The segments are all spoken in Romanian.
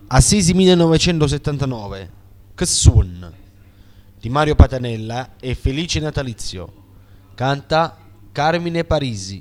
Assisi 1979. Che suon di Mario Patanella e Felice Natalizio. Canta Carmine Parisi.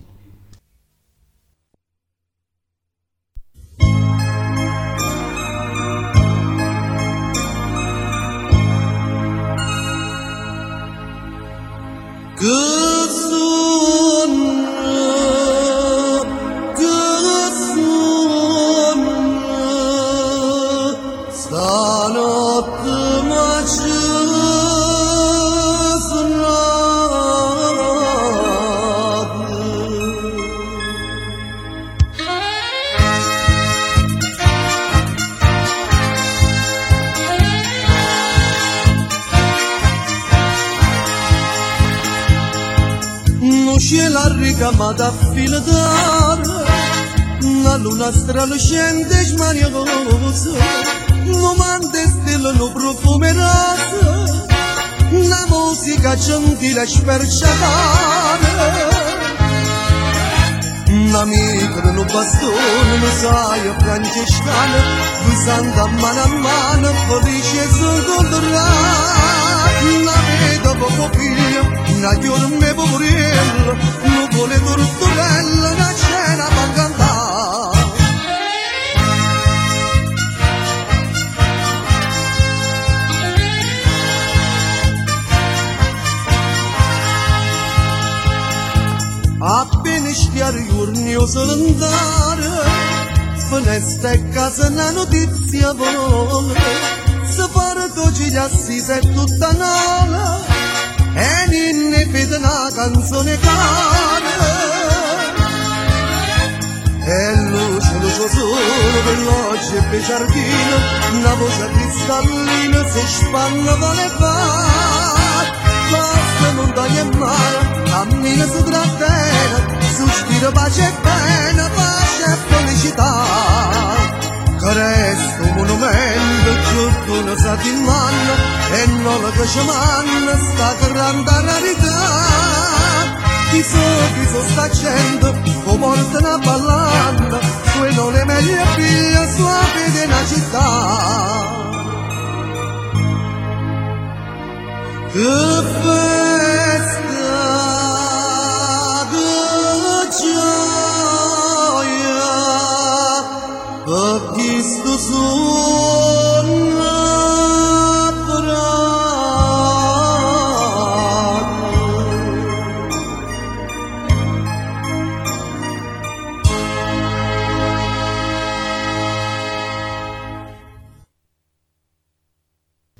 Și la ricamata fila d'ar, la luna stralciante smaniosa, non manda stelle no profumerata, la musica gentile sperciatata, la micro no bastone, lo sai francescana, usando a mano, felice scontrata, la vedo poco figlio, una giornata poverello, nuvole torturello, una cena per cantare. Appena schiari giorni o sono andare, finestra e casa una notizia vola, se fare dolci gli assisi è tutta nola, e ninne vede una canzone cara, e luce solo per l'oggi e giardino, una voce cristallina si spanna vale fare, basta montagna e mare, cammina su tra terra, sospiro pace e pena, pace e felicità, che resta un monumento tutto una settimana, e non la che ci manna sta grande rarità, chi so sta gente, o portano a ballare, suonano le meglio figlie suave di una città. Che festa, che gioia, per chi sto sogno.